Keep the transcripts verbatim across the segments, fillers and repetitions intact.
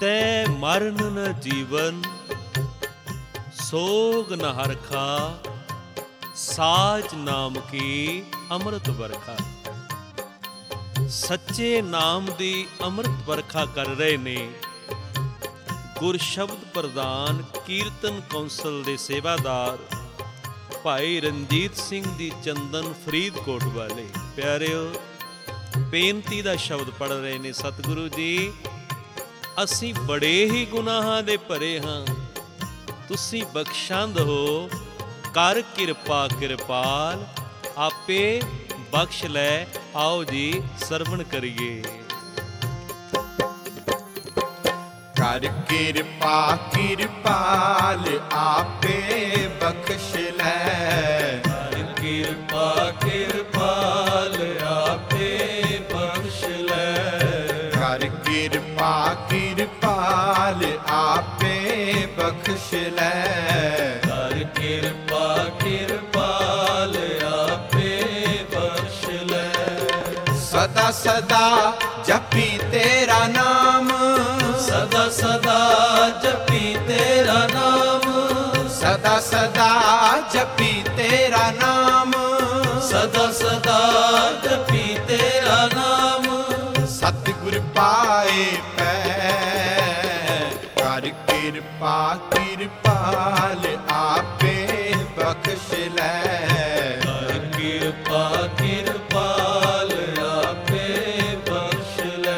तै मरण न जीवन, सोग न हरखा, साज नाम की अमृत बरखा। सच्चे नाम दी अमृत बरखा कर रहे ने गुर शब्द प्रधान कीर्तन कौंसल दे सेवादार भाई रंजीत सिंह दी चंदन फरीदकोट वाले। प्यारिओ, बेनती दा शब्द पढ़ रहे ने। सतगुरु जी, ਅਸੀਂ बड़े ही गुनाहां दे भरे हाँ, तुसी बख्शंद हो, कर किरपा किरपाल, आपे बख्श लै। आओ जी सरवण करिए। कर किरपा किरपाल, आपे बख्श लै। कर किरपा किरपाल, आपे बख्श लै। कर किरपा किरपाल, आपे बख्श लै। कर किरपा किरपाल, आपे बख्श लै। सदा सदा जपी तेरा नाम, सदा सदा जपी तेरा नाम, सदा सदा जपी तेरा नाम, सदा सदा जपी तेरा नाम। सतगुर पाए पै। कर किरपा किरपाल, आपे बख्श लै। कर किरपा किरपाल, आपे बख्श लै।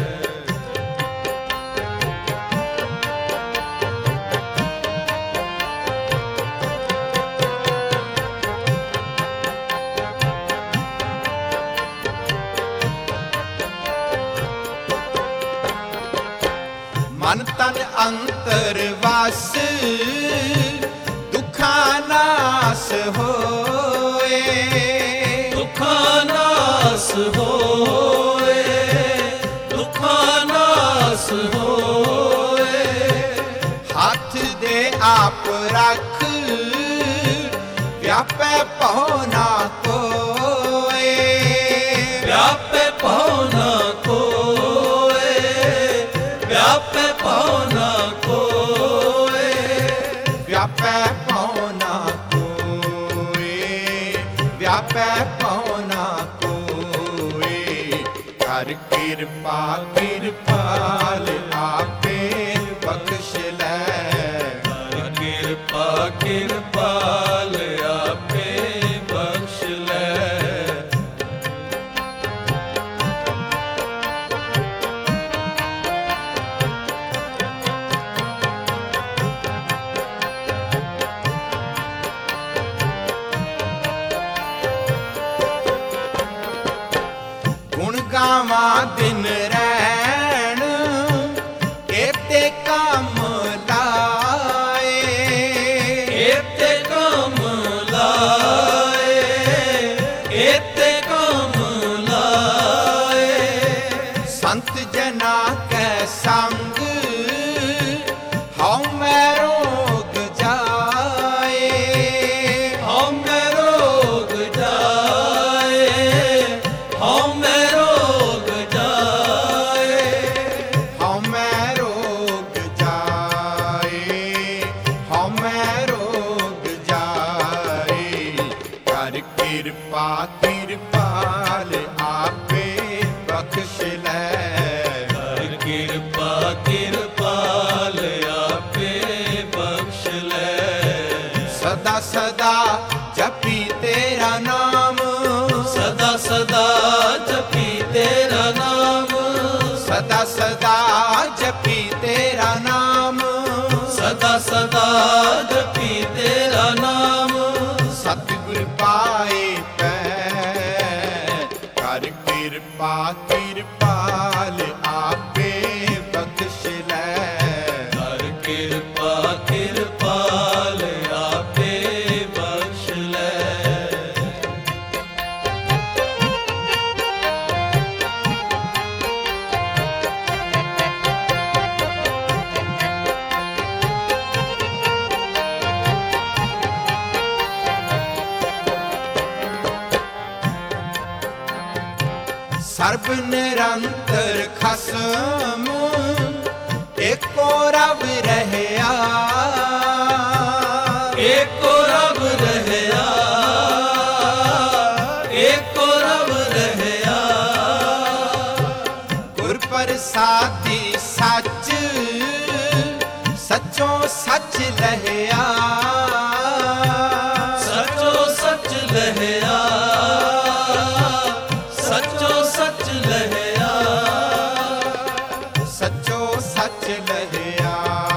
मन तन अंतर वास, दुखा नास होए। दुखा नास होए, दुखा नास होए। हाथ दे आप रख, व्यापै पौ ना कोए। व्यापे पौना कोए, व्यापे पौना कोए। व्यापै पौ ना कोए, व्यापै पौ ना कोए। कर किरपा किरपाल, आपे बख्श लै। कर किरपा किरपाल, आपे बख्श लै। गुण गावा दिन रैन, एते काम लाए। एते काम लाए, एते काम लाए। संत जना कै संग, हऊ मैं रोग जाए। हम रोग जाए, हम रोग जाए। हऊ मैं रोग जाए, हऊ मैं रोग जाए। कर किरपा किरपाल, आपे बख्श लै। कर किरपा किरपाल, आपे बख्श लै। सदा सदा जपी तेरा नाम, सदा सदा जपी तेरा नाम, सदा सदा जपी तेरा नाम। सदा सदा जपी तेरा नाम। सतगुर पाए पै। कर किरपा किरपाल, आपे बख्श लै। कर किरपा किरपाल, आपे बख्श लै। ਸਰਬ ਨਿਰੰਤਰ ਖਸਮ एको रब रहया, एको रब रहया, एको रब रहया। गुर प्रसादी सच सचो सच लहया, सचो सच लहया, सचो सच लहया, सचो सच लहया,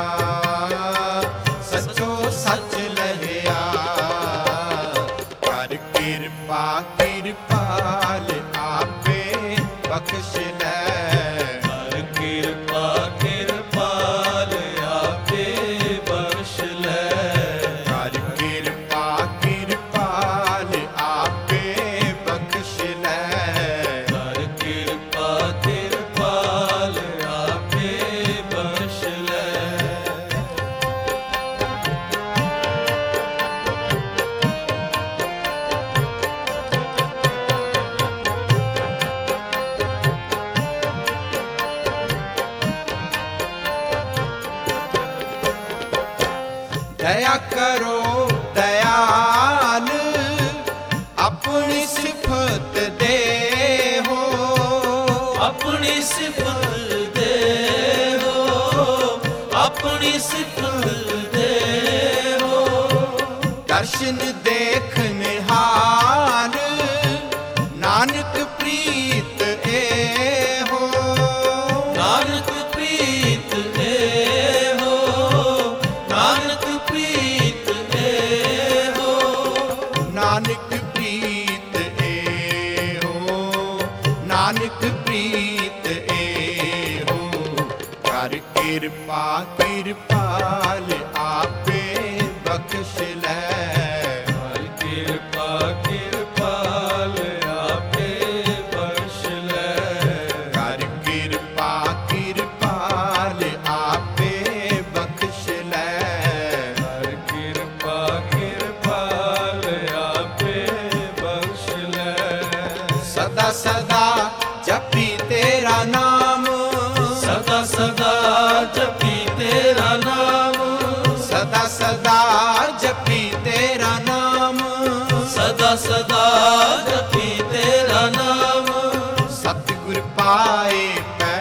सचो सच लहया। कर कृपा कृपाल आपे बख्श लै, कर कृपा कृपाल आपे बख्श लै, कर कृपा कृपाल आपे बख्श लै। कर कृपा कृपाल आपे बख्श लै। दया करो दयाल अपनी सिफत दे हो, अपनी सिफत दे हो, अपनी सिफत दे हो। दर्शन देख निहाल नानक प्रीत ए हो, नानक प्रीत ए हो, नानक प्रीत ए हो, नानक प्रीत ए हो, नानक प्रीत ए हो। कर कृपा कृपाल आपे बख्श लै, कर कृपा कृपाल आपे बख्श लै, कर कृपा कृपाल आपे बख्श लै। कर कृपा कृपाल आपे बख्श लै। सदा सदा जपी तेरा नाम, सदा सदा जपी तेरा नाम, सदा सदा जपी तेरा नाम। सदा सदा जपी तेरा नाम। सतगुर पाए पै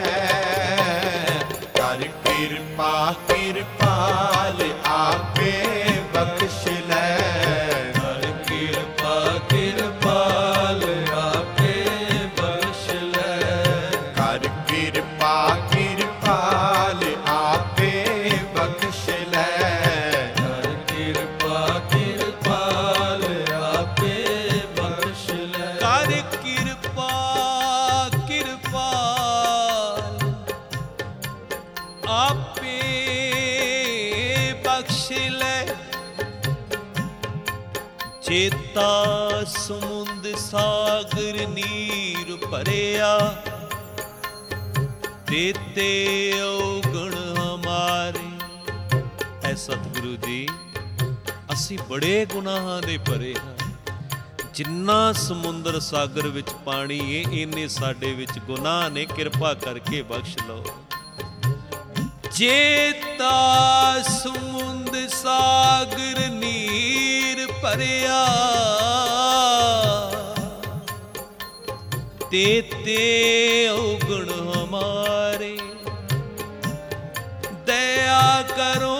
कर कृपा कृपाल आपे बख्श लै, कर कृपा कृपाल आपे बख्श लै, कर कृपा कृपाल आपे बख्श लै। कर कृपा कृपाल आपे बख्श लै। कर कृपा कृपाल आपे बख्श लै। चेता समुंद सागर नीर भरिया, तेते औगण हमारे। ਐ ਸਤਿਗੁਰੂ ਜੀ ਅਸੀਂ ਬੜੇ ਗੁਨਾਹਾਂ ਦੇ ਭਰੇ ਹਾਂ, ਜਿੰਨਾ ਸਮੁੰਦਰ ਸਾਗਰ ਵਿੱਚ ਪਾਣੀ ਏ ਇੰਨੇ ਸਾਡੇ ਵਿੱਚ ਗੁਨਾਹ ਨੇ, ਕਿਰਪਾ ਕਰਕੇ ਬਖਸ਼ ਲਓ। ਜੇਤਾ ਸਮੁੰਦ ਸਾਗਰ ਨੀਰ ਭਰਿਆ, तेते औगुण हमारे। दया करो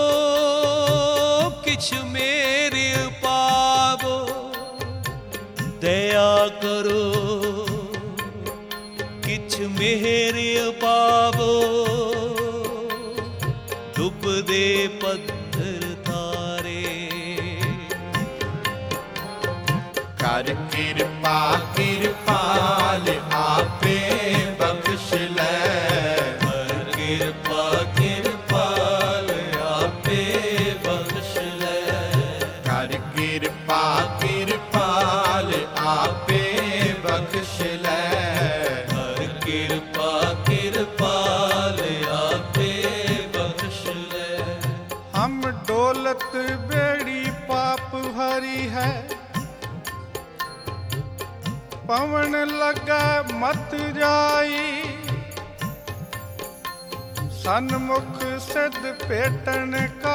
किछ मेरे पावो, दया करो किछ मेरे पावो। डुबदे पत्थर तारे, कर कृपा कृपाल आपे बख्श लै, कर कृपा कृपाल आपे बख्श लै। कर कृपा कृपाल आपे बख्श लै। कर कृपा कृपाल आपे बख्श लै। हम डोलत बेड़ी पाप हरी है, पवन लगा मत जाई। ਸਨਮੁਖ ਸਿੱਧ ਭੇਟਣ ਕੋ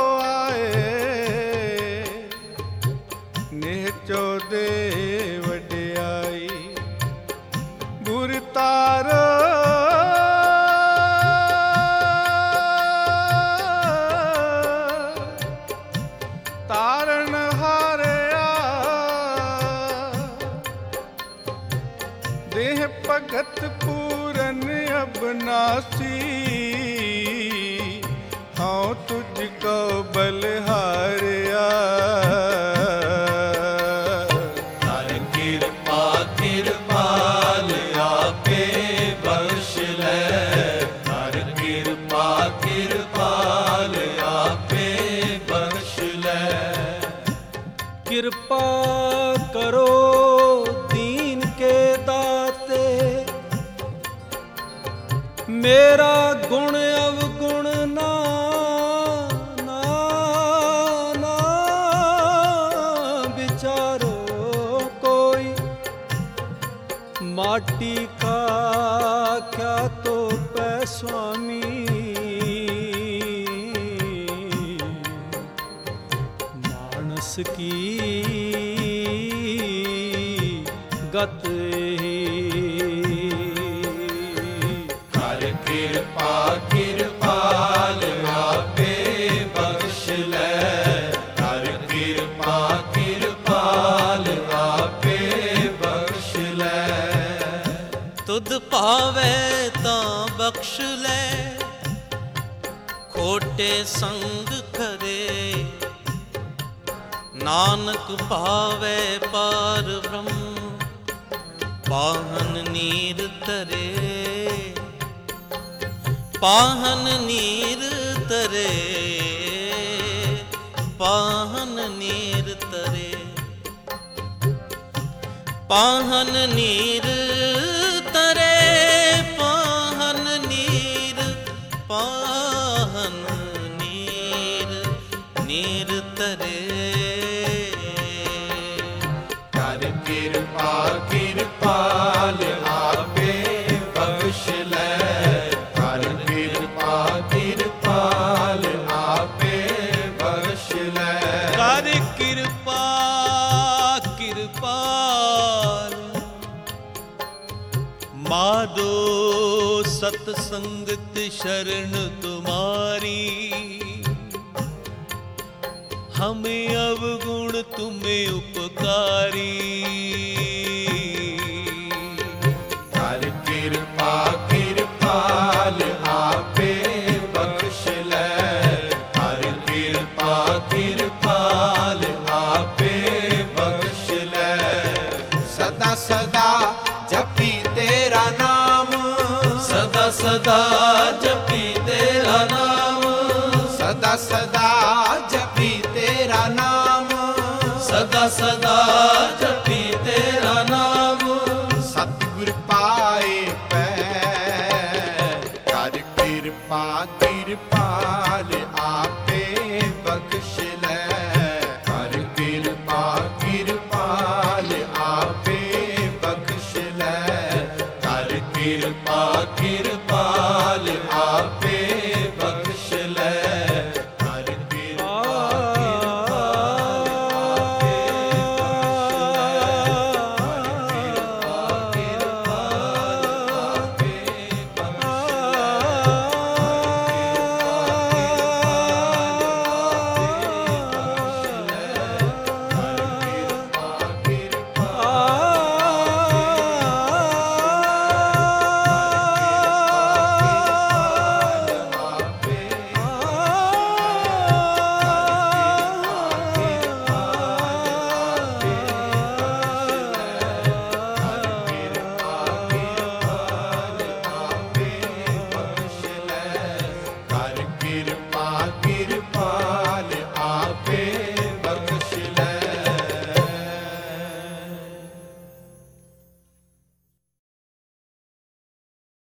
ਆਏ, ਨਿਹਚੋ ਦੇ ਵਡਿਆਈ ਗੁਰ ਤਾਰੋ ਤਾਰਨ ਹਾਰਿਆ, ਦੇਹ ਭਗਤ ਪੂਰਨ ਅਬਨਾਸੀ, ਹਉ ਤੁਝ ਕੋ ਬਲਿਹਾਰਿਆ। ਹਰ ਕਿਰਪਾ ਕਿਰਪਾਲ ਆਪੇ ਬਖਸ਼ ਲੈ, ਹਰ ਕਿਰਪਾ ਕਿਰਪਾਲ ਆਪੇ ਬਖਸ਼ ਲੈ। ਕਿਰਪਾ ਕਰੋ ਦੀਨ ਕੇ ਦਾਤੇ, ਮੇਰਾ ਗੁਣ ਅਵਗੁਣ ਨਾ ਨਾ ਨਾ ਵਿਚਾਰੋ ਕੋਈ, ਮਾਟੀ ਕਾ ਕਿਆ ਤੋ ਪੈ ਸੁਆਮੀ, ਮਾਨਸ ਕੀ ਗਤ ਹਰ ਕਿਰਪਾ ਕਿਰਪਾਲ ਆਪੇ ਬਖਸ਼ ਲੈ, ਹਰ ਕਿਰਪਾ ਕਿਰਪਾਲ ਆਪੇ ਬਖਸ਼ ਲੈ। ਤੁਧ ਭਾਵੇ ਤਾਂ ਬਖਸ਼ ਲੈ, ਖੋਟੇ ਸੰਗ ਖਰੇ, ਨਾਨਕ ਭਾਵੇ ਪਾਰ ਬ੍ਰਹਮ, ਪਾਹਨ ਨੀਰ ਤਰੇ, ਪਾਹਨ ਨੀਰ ਤਰੇ, ਪਾਹਨ ਨੀਰ ਤਰੇ, ਪਾਹਨ ਨੀਰ ਤਰੇ, ਪਾਹਨ ਨੀਰ, ਪਾਹਨ ਨੀਰ, ਨੀਰ ਤਰੇ। ਹਰ ਕਿਰਪਾ ਕਿਰਪਾਲ ਆਪੇ ਬਖਸ਼ ਲੈ, ਹਰ ਕਿਰਪਾ ਕਿਰਪਾਲ ਆਪੇ ਬਖਸ਼ ਲੈ। ਕਰ ਕਿਰਪਾ ਕਿਰਪਾਲ, ਮਾਧੋ ਸਤ ਸੰਗਤ ਸ਼ਰਨ ਤੁਮਾਰੀ, ਹमें अवगुण तुम्हें उपकारी। ਹਰ ਕਿਰਪਾ ਕਿਰਪਾਲ ਆਪੇ ਬਖਸ਼ ਲੈ, ਹਰ ਕਿਰਪਾ ਕਿਰਪਾਲ ਆਪੇ ਬਖਸ਼ ਲੈ। ਸਦਾ ਸਦਾ ਜਪੀ ਤੇਰਾ ਨਾਮ, ਸਦਾ ਸਦਾ ਜਪੀ ਤੇਰਾ ਨਾਮ, ਸਦਾ ਸਦਾ ਜਪੀ ਤੇਰਾ ਨਾਮ, ਸਦਾ ਸਦਾ ਜਪੀ ਤੇਰਾ ਨਾਮ। ਸਤਿਗੁਰ ਪਾਏ ਪੈ ਕਰ ਕਿਰਪਾ ਕਿਰਪਾਲ ਆਪੇ ਬਖਸ਼ ਲੈ, ਕਰ ਕਿਰਪਾ ਕਿਰਪਾਲ ਆਪੇ ਬਖਸ਼ ਲੈ, ਕਰ ਕਿਰਪਾ ਕਿਰਪਾਲ ਆਪੇ